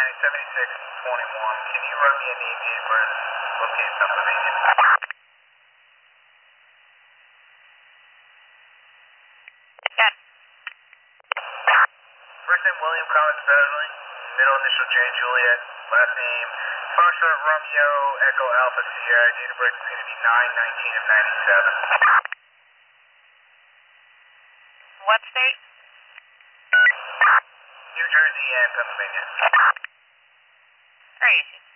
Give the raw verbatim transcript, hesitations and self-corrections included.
seventy-six twenty-one. Can you run me a name in where this is located, Pennsylvania? Yes. First name William Collins Beverly, middle initial J Juliet, last name Foxtrot Romeo Echo Alpha Sierra, date of birth is going to be nine nineteen of ninety-seven. What state? New Jersey and Pennsylvania. Great.